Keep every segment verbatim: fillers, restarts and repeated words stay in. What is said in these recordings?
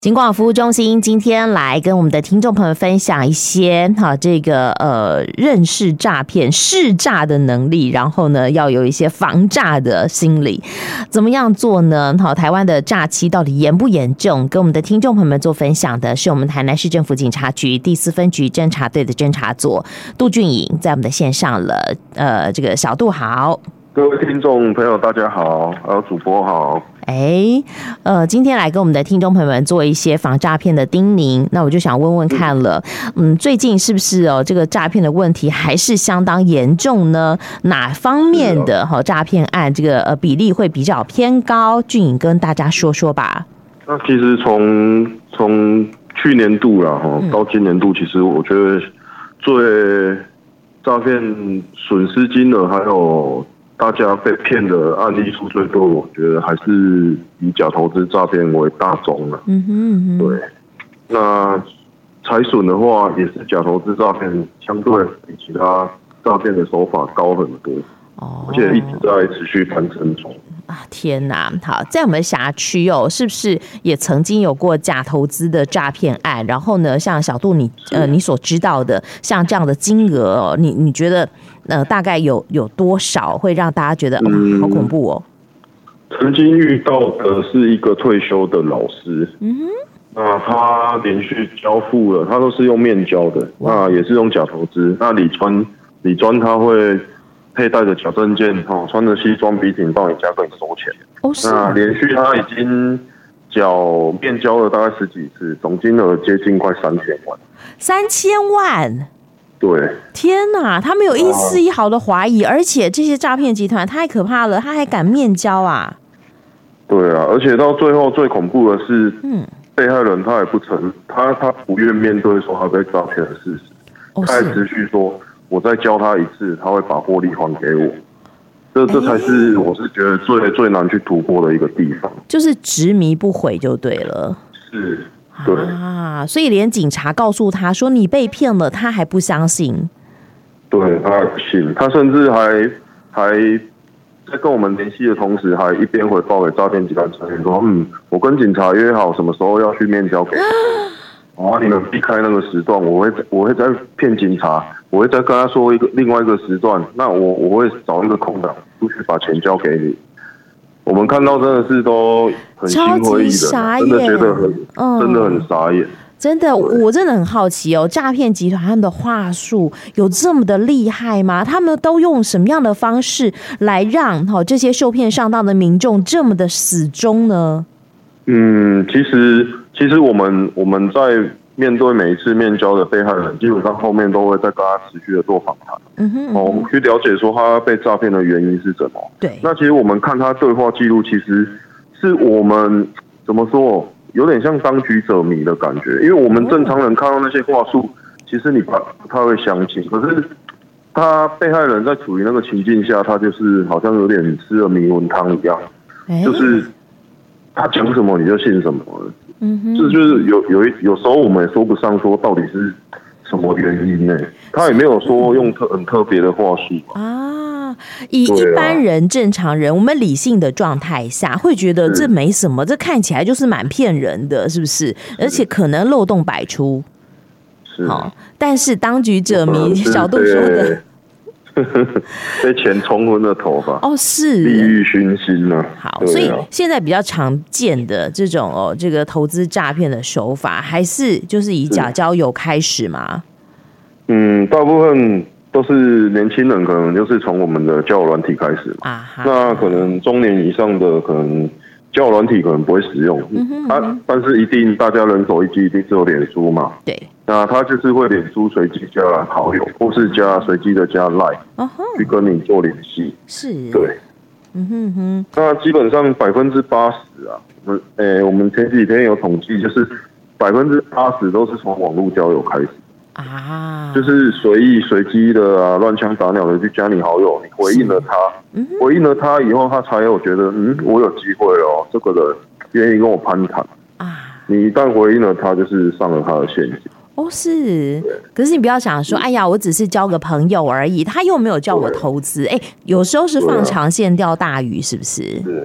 警广服务中心今天来跟我们的听众朋友分享一些哈这个呃认识诈骗识诈的能力，然后呢要有一些防诈的心理，怎么样做呢？好，台湾的诈欺到底严不严重？跟我们的听众朋友们做分享的是我们台南市政府警察局第四分局侦查队的侦查组杜俊颖，在我们的线上了。呃，这个小杜好。 各位听众朋友大家好，还有主播好。 哎，呃，今天来跟我们的听众朋友们做一些防诈骗的叮咛，那我就想问问看了，嗯，最近是不是哦这个诈骗的问题还是相当严重呢？哪方面的哈诈骗案这个呃比例会比较偏高？俊颖跟大家说说吧。 那其实从从去年度啦哈到今年度，其实我觉得最诈骗损失金额还有大家被骗的案例数最多，我觉得还是以假投资诈骗为大宗了。嗯哼嗯哼，对。那财损的话，也是假投资诈骗相对比其他诈骗的手法高很多，哦，而且一直在持续攀升中。 啊天哪！好，在我们辖区哦，是不是也曾经有过假投资的诈骗案？然后呢，像小杜你呃你所知道的，像这样的金额哦，你你觉得呃大概有有多少会让大家觉得哦、嗯、好恐怖哦？ 曾经遇到的是一个退休的老师，嗯哼，那他连续交付了，他都是用面交的，那也是用假投资。那理专理专他会佩戴着假证件，哦，穿着西装笔挺到你家跟你收钱。哦，是啊。那连续他已经缴面交了大概十几次，总金额接近快三千万。 三千万？ 对。 天哪，他没有一丝一毫的怀疑，啊、而且这些诈骗集团太可怕了，他还敢面交啊？ 对啊，而且到最后最恐怖的是，嗯，被害人他也不承，他他不愿面对说他被诈骗的事实，哦、他还持续说。我再教他一次，他会把获利还给我。这这才是我是觉得最最难去突破的一个地方，就是执迷不悔就对了。 是，对啊，所以连警察告诉他说你被骗了，他还不相信。 对，他还不信，他甚至还还在跟我们联系的同时，还一边回报给诈骗集团成员说：“嗯，我跟警察约好什么时候要去面交给你。”啊！你们避开那个时段，我会我会再骗警察，我会再跟他说一个另外一个时段，那我我会找一个空档出去把钱交给你。我们看到真的是都很心灰意冷，真的觉得很、嗯、真的很傻眼。 真的，我真的很好奇哦，诈骗集团他们的话术有这么的厉害吗？他们都用什么样的方式来让好这些受骗上当的民众这么的死忠呢？ 嗯，其实其实我们我们在面对每一次面交的被害人，基本上后面都会再跟他持续的做访谈，嗯哼，嗯哼，哦，去了解说他被诈骗的原因是什么。对，那其实我们看他对话记录，其实是我们怎么说，有点像当局者迷的感觉，因为我们正常人看到那些话术，其实你不太会相信，可是他被害人在处于那个情境下，他就是好像有点吃了迷魂汤一样，欸、就是。他讲什么你就信什么了，嗯哼，这就是有有一有时候我们也说不上说到底是什么原因呢？他也没有说用特很特别的话术啊。以一般人、正常人，我们理性的状态下，会觉得这没什么，这看起来就是蛮骗人的，是不是？而且可能漏洞百出。是，好，但是当局者迷，小杜说的。 被钱冲昏了头发哦，是地狱熏心呢、 啊。好，所以现在比较常见的这种哦，这个投资诈骗的手法，还是就是以假交友开始吗？ 嗯，大部分都是年轻人，可能就是从我们的交友软体开始嘛。啊，那可能中年以上的可能交友软体可能不会使用，嗯哼嗯哼啊，但是一定大家人手一机，一定是有脸书嘛。对。那他就是会脸书随机加好友，或是加随机的加 Line、uh-huh. 去跟你做联系。是，对，嗯哼哼。那基本上百分之八十啊，诶、欸，我们前几天有统计，就是百分之八十都是从网络交友开始啊，就是随意随机的啊，乱枪打鸟的去加你好友，你回应了他，嗯、回应了他以后，他才有觉得，嗯，我有机会了，这个人愿意跟我攀谈啊。你一旦回应了他，就是上了他的陷阱。 哦，是，可是你不要想说，哎呀，我只是交个朋友而已，他又没有叫我投资，哎，有时候是放长线钓大鱼，是不是？是，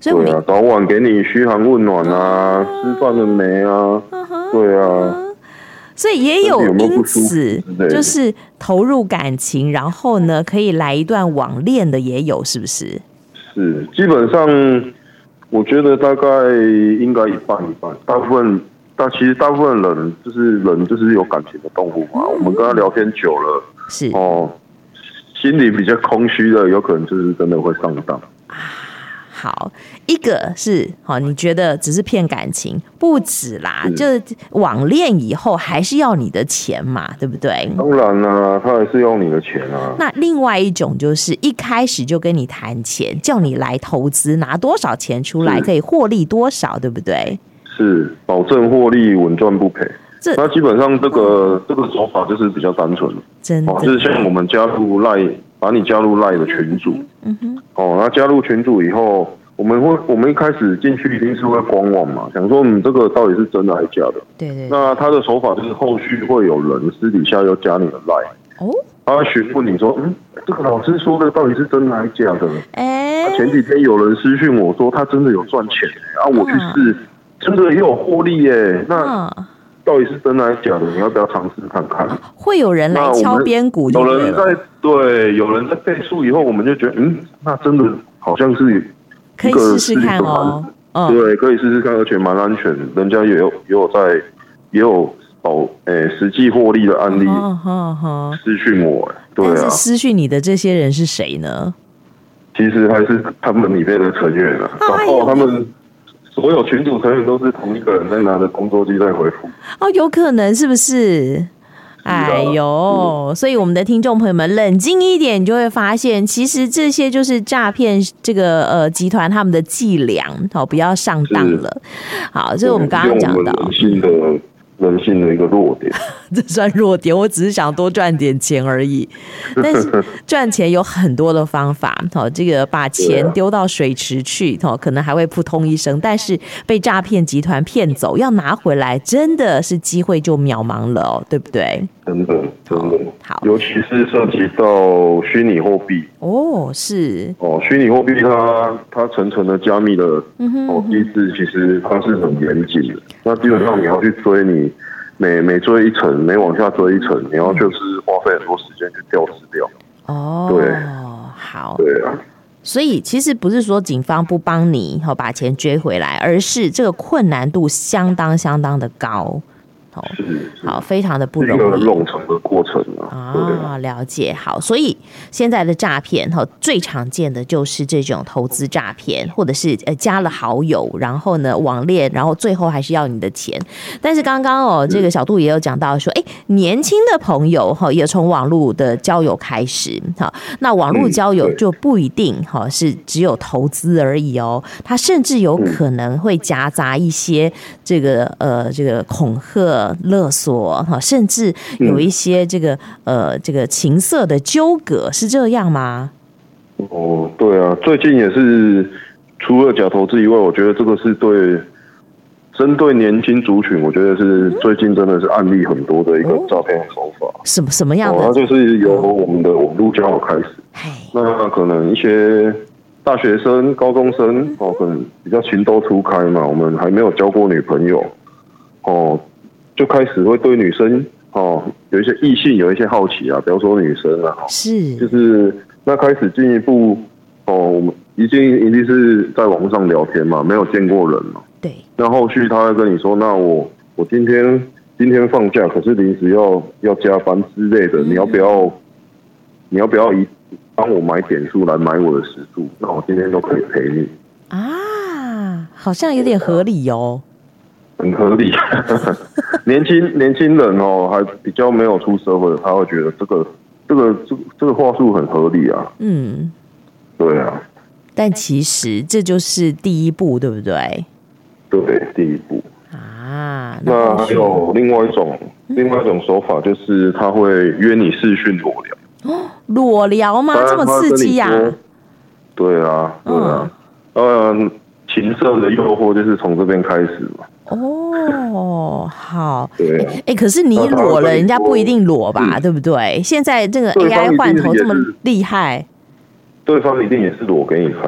所以对啊，早晚给你嘘寒问暖啊，吃饭了没啊？对啊。 所以也有因此就是投入感情，然后呢可以来一段网恋的也有，是不是？ 是，基本上我觉得大概应该一半一半。大部分，但其实大部分人就是人就是有感情的动物嘛。嗯、我们跟他聊天久了， 是哦，心里比较空虚的，有可能就是真的会上当。 好，一个是好，你觉得只是骗感情，不止啦，就是网恋以后还是要你的钱嘛，对不对？ 当然啦、啊，他还是要你的钱啊。 那另外一种就是一开始就跟你谈钱，叫你来投资，拿多少钱出来可以获利多少，对不对？ 是，保证获利，稳赚不赔。那基本上这个、嗯、这个手法就是比较单纯， 真的， 哦，就是像我们加入赖，把你加入赖的群组，嗯哼，哦，那加入群组以后，我们会，我们一开始进去一定是会观望嘛，想说你这个到底是真的还是假的？ 对 对, 对。 那他的手法就是后续会有人私底下又加你的赖，哦，他询问你说，嗯，这个老师说的到底是真的还是假的？哎、欸，前几天有人私讯我说他真的有赚钱，啊，我去试，真的也有获利耶，那。嗯，到底是真的还是假的？你要不要尝试看看？ 会有人来敲边鼓， 有人在对，有人在背书以后，我们就觉得，嗯，那真的好像是可以试试看哦。 嗯、对，可以试试看，而且蛮安全，人家也有也有在也有保诶实际获利的案例。私讯我，对啊。 但是私讯你的这些人是谁呢？ 其实还是他们里面的成员啊，然后他们。所有群组成员都是同一个人在拿着工作机在回复哦，有可能是不是？哎呦，所以我们的听众朋友们冷静一点，你就会发现，其实这些就是诈骗这个呃集团他们的伎俩，好，不要上当了。好，这是我们刚刚讲到人性的人性的一个弱点， 这算弱点，我只是想多赚点钱而已。但是赚钱有很多的方法，好，这个把钱丢到水池去，好，可能还会扑通一声，但是被诈骗集团骗走，要拿回来真的是机会就渺茫了哦，对不对？ 真的，真的，好，尤其是涉及到虚拟货币哦，是哦，虚拟货币它它层层的加密的哦机制，其实它是很严谨的。那基本上你要去追你，每每追一层，每往下追一层，你要就是花费很多时间去调试掉。 哦， 对， 好， 对啊。 所以其实不是说警方不帮你把钱追回来，而是这个困难度相当相当的高。 是是好，非常的不容易， 一个冗长的过程啊。 啊，了解。好，所以现在的诈骗哈，最常见的就是这种投资诈骗，或者是呃加了好友，然后呢网恋，然后最后还是要你的钱。但是刚刚哦，这个小杜也有讲到说，哎，年轻的朋友哈，也从网络的交友开始哈，那网络交友就不一定哈是只有投资而已哦，它甚至有可能会夹杂一些这个呃这个恐吓。勒索哈，甚至有一些这个、嗯、呃这个情色的纠葛，是这样吗？ 哦，对啊，最近也是除了假投资以外，我觉得这个是对针对年轻族群，我觉得是最近真的是案例很多的一个诈骗手法。 什么什么样的？ 它、哦、就是由我们的网络交友开始，那可能一些大学生、高中生哦，可能比较情窦初开嘛，我们还没有交过女朋友哦。就开始会对女生哦有一些异性有一些好奇啊，比方说女生啊， 是就是那开始进一步哦，我们一定一定是在网上聊天嘛，没有见过人嘛， 对。 那后续他会跟你说，那我我今天今天放假，可是临时要要加班之类的，嗯、你要不要你要不要以帮我买点数来买我的时数？那我今天都可以陪你啊，好像有点合理哦。 很合理，年轻年轻人哦，还比较没有出社会，他会觉得这个这个这个这个话术很合理啊。嗯，对啊。 但其实这就是第一步，对不对？ 对，第一步啊。 那还有另外一种、嗯、另外一种手法，就是他会约你视讯裸聊。 哦，裸聊吗？这么刺激呀、啊？ 对啊，对啊。嗯，嗯情色的诱惑就是从这边开始嘛。 哦，好， 对， 哎、欸，可是你裸了，人家不一定裸吧，嗯、对不对？现在这个 A I 换头这么厉害， 对方一定也是裸给你看。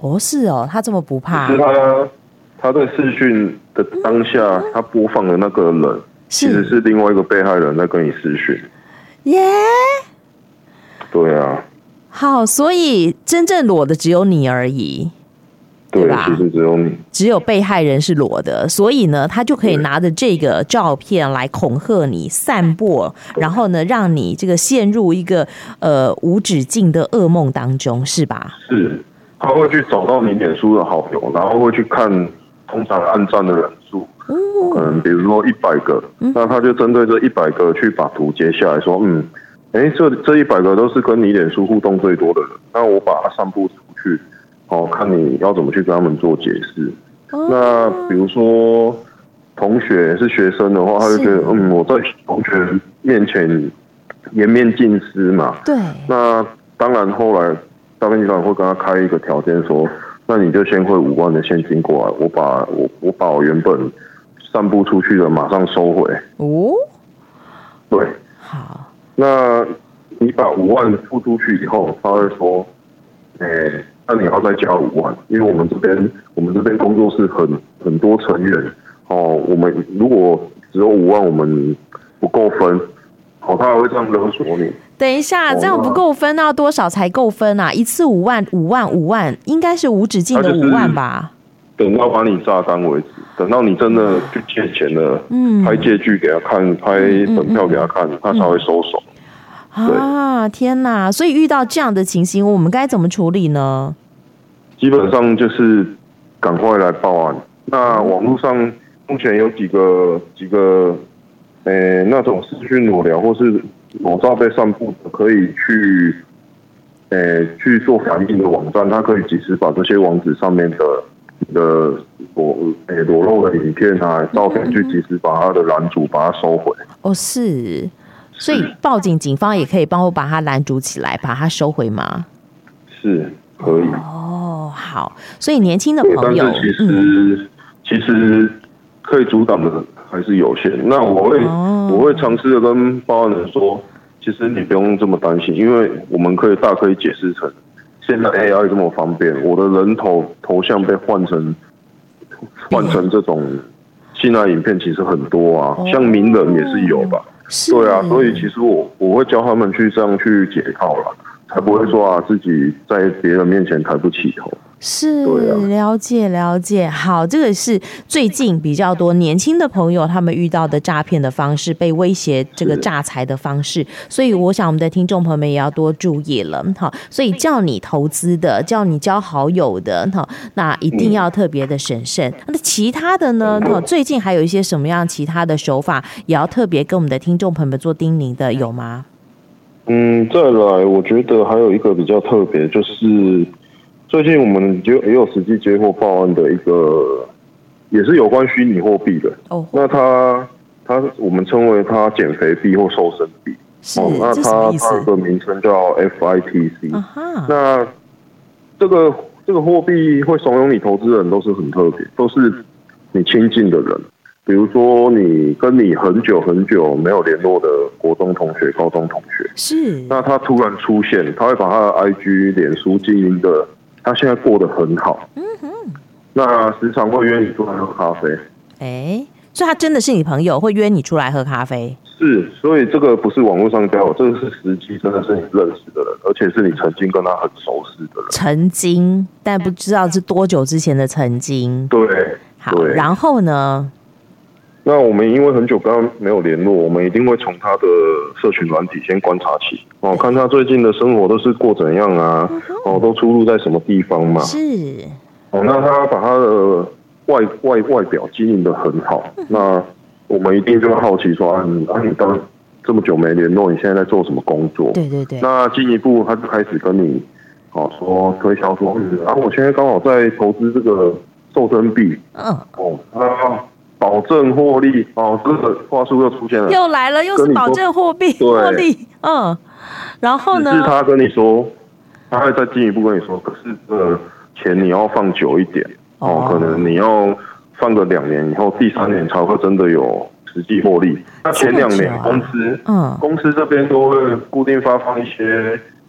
哦，是哦，他这么不怕。 是他他在视讯的当下，嗯、他播放的那个人其实是另外一个被害人在跟你视讯。 耶、yeah? 对啊。 好，所以真正裸的只有你而已。 对吧？其实只有你， 只有被害人是裸的，所以呢，他就可以拿着这个照片来恐吓你、散播，然后呢，让你这个陷入一个呃无止境的噩梦当中，是吧？ 是，他会去找到你脸书的好友，然后会去看通常按赞的人数，嗯，可能比如说一百个，嗯、那他就针对这一百个去把图截下来说，嗯，哎，这这一百个都是跟你脸书互动最多的人，那我把它散布出去。哦，看你要怎么去跟他们做解释。哦、那比如说同学是学生的话，他就觉得嗯，我在同学面前颜面尽失嘛。 对。 那当然，后来诈骗集团会跟他开一个条件说，那你就先汇五万的现金过来，我把我我把我原本散布出去的马上收回。 哦。 对。 好。 那你把五万付出去以后，他会说，哎、欸。那你要再加五万，因为我们这边我们这边工作室很很多成员哦，我们如果只有五万，我们不够分，哦，他还会这样勒索你。 等一下，哦、这样不够分，那要多少才够分啊？一次五万，五万，五万，应该是无止境的五万吧？ 等到把你榨干为止，等到你真的去借钱了，嗯，拍借据给他看，拍本票给他看，嗯、他才会收手。 啊，天哪！所以遇到这样的情形，我们该怎么处理呢？ 基本上就是赶快来报案。那网络上目前有几个几个，诶、欸，那种视讯裸聊或是裸照被散布的，可以去，诶、欸，去做反应的网站，它可以及时把这些网址上面的的裸诶裸露的影片啊、照片，去及时把它的拦阻，把它收回。 哦，是。所以报警，警方也可以帮我把它拦阻起来，把它收回吗？ 是可以。 哦，好。所以年轻的朋友， 但是其实、嗯、其实可以阻挡的还是有限。那我会、哦、我会尝试的跟报案人说，其实你不用这么担心，因为我们可以大可以解释成，现在 A I 这么方便，我的人头头像被换成换成这种性爱影片，其实很多啊，哦、像名人也是有吧。对啊，所以其实我我会教他们去这样去解套啦，才不会说啊自己在别人面前抬不起头。 是，了解了解。好，这个是最近比较多年轻的朋友他们遇到的诈骗的方式，被威胁这个诈财的方式，所以我想我们的听众朋友们也要多注意了。好，所以叫你投资的，叫你交好友的，好，那一定要特别的审慎。那其他的呢？最近还有一些什么样其他的手法，也要特别跟我们的听众朋友们做叮咛的，有吗？ 嗯，再来，我觉得还有一个比较特别，就是最近我们就也有实际接获报案的一个，也是有关虚拟货币的。哦，那它它我们称为它减肥币或瘦身币。 是，哦， 那它它的名称叫 F I T C。Uh-huh. 那这个这个货币会怂恿你投资的人都是很特别，都是你亲近的人。比如说，你跟你很久很久没有联络的国中同学、高中同学， 是， 那他突然出现，他会把他的 I G、脸书经营的，他现在过得很好，嗯哼，那时常会约你出来喝咖啡， 哎、欸，所以他真的是你朋友，会约你出来喝咖啡？ 是，所以这个不是网络上交友，这个是实际真的是你认识的人，而且是你曾经跟他很熟识的人， 曾经，但不知道是多久之前的曾经， 对， 好，然后呢？ 那我们因为很久跟他没有联络，我们一定会从他的社群软体先观察起，哦，看他最近的生活都是过怎样啊，哦，都出入在什么地方嘛。 是。 哦，那他把他的外外外表经营得很好，那我们一定就会好奇说，啊，你啊你当这么久没联络，你现在在做什么工作？ 对对对。 那进一步他就开始跟你，哦，说推销说，嗯，啊，我现在刚好在投资这个瘦身币，嗯，哦，那。保证获利哦，这个话术又出现了， 又来了，又是保证货币获利，嗯，然后呢？ 是他跟你说，他会再进一步跟你说，可是这个钱你要放久一点哦，哦可能你要放个两年以后，第三年才会真的有实际获利。那前两年公司，嗯，公司这边都会固定发放一些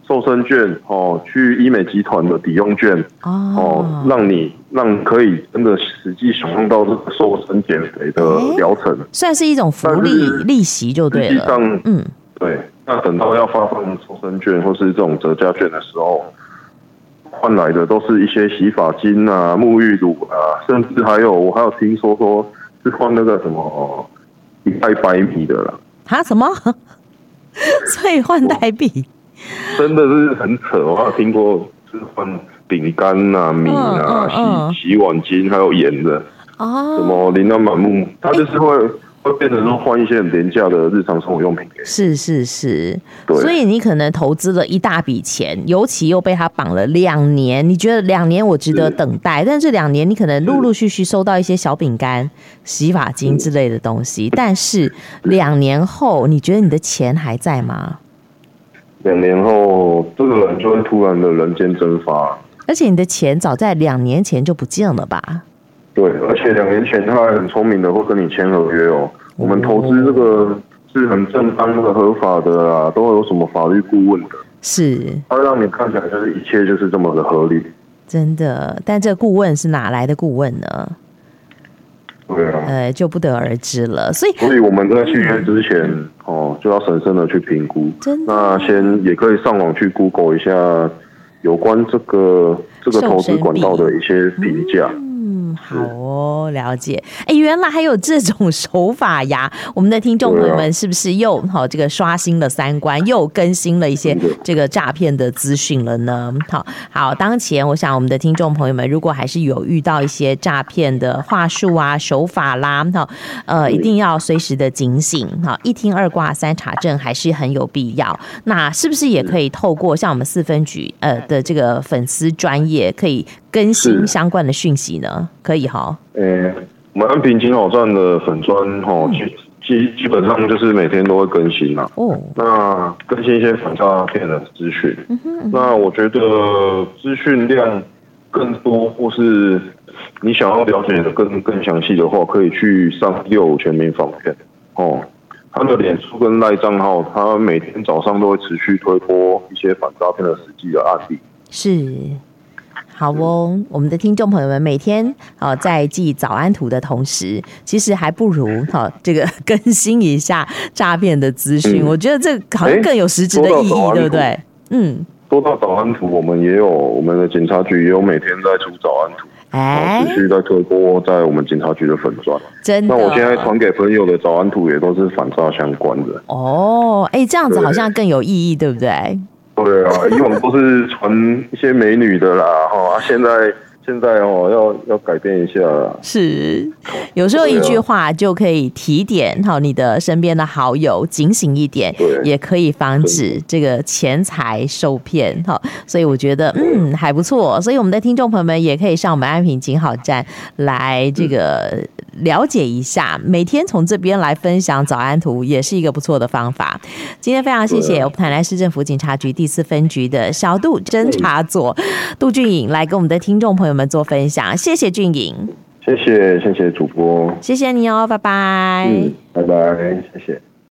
瘦身券哦，去医美集团的抵用券哦, 哦，让你让可以真的实际享用到这个瘦身减肥的疗程，欸， 算是一种福利利息就对了。实际上， 嗯，对。那等到要发放瘦身券或是这种折价券的时候，换来的都是一些洗发精啊、沐浴乳啊，甚至还有我还有听说说是换那个什么一袋白米的啦。 啊？什么？所以换代币？ 真的是很扯，我有听过是换饼干啊、米啊、嗯嗯、洗洗碗巾，还有盐的，哦，什么琳琅满目，它就是会、欸、会变成说换一些很廉价的日常生活用品给你。 是是是，所以你可能投资了一大笔钱，尤其又被它绑了两年，你觉得两年我值得等待，但是两年你可能陆陆续续收到一些小饼干、洗发精之类的东西，但是两年后，你觉得你的钱还在吗？ 两年后，这个人就会突然的人间蒸发， 而且你的钱早在两年前就不见了吧？ 对，而且两年前他还很聪明的会跟你签合约哦。我们投资这个是很正当的、合法的啊，都会有什么法律顾问的， 是， 他会让你看起来就是一切就是这么的合理。 真的，但这个顾问是哪来的顾问呢？ 对啊， 呃，就不得而知了。所以， 所以我们在续约之前、嗯、哦，就要审慎的去评估。 真的， 那先也可以上网去 Google 一下有关这个这个投资管道的一些评价。 嗯，好哦，了解。哎，原来还有这种手法呀！我们的听众朋友们是不是又好、哦、这个刷新了三观，又更新了一些这个诈骗的资讯了呢？好好，当前我想我们的听众朋友们，如果还是有遇到一些诈骗的话术啊、手法啦，好，呃，一定要随时的警醒。好，一听二挂三查证还是很有必要。那是不是也可以透过像我们四分局呃的这个粉丝专业，可以更新相关的讯息呢？可以哈， 呃，我们安平金好站的粉专哈，基基基本上就是每天都会更新啦。哦，那更新一些反诈骗的资讯。嗯哼，那我觉得资讯量更多，或是你想要了解的更更详细的话，可以去上六全民防骗哦。他的脸书跟赖账号，他每天早上都会持续推播一些反诈骗的实际的案例。 是。好哦，我们的听众朋友们每天啊在记早安图的同时，其实还不如哈这个更新一下诈骗的资讯、嗯。我觉得这好像更有实质的意义，对不对？嗯。 说到早安图，我们也有我们的警察局也有每天在出早安图，哎，持续在推播在我们警察局的粉专。 真的。 那我现在传给朋友的早安图也都是反诈相关的。 哦，哎，这样子好像更有意义，对不对？ 对啊，以往都是传一些美女的啦，哈，现在现在哦要要改变一下啦。 是，有时候一句话就可以提点好你的身边的好友，警醒一点，也可以防止这个钱财受骗哈。所以我觉得嗯还不错，所以我们的听众朋友们也可以上我们安平警好站来这个了解一下，每天从这边来分享早安图也是一个不错的方法。今天非常谢谢我们台南市政府警察局第四分局的小杜侦查佐杜俊颖来跟我们的听众朋友们做分享，谢谢俊颖， 谢谢谢谢主播， 谢谢你哦，拜拜， 嗯，拜拜，谢谢。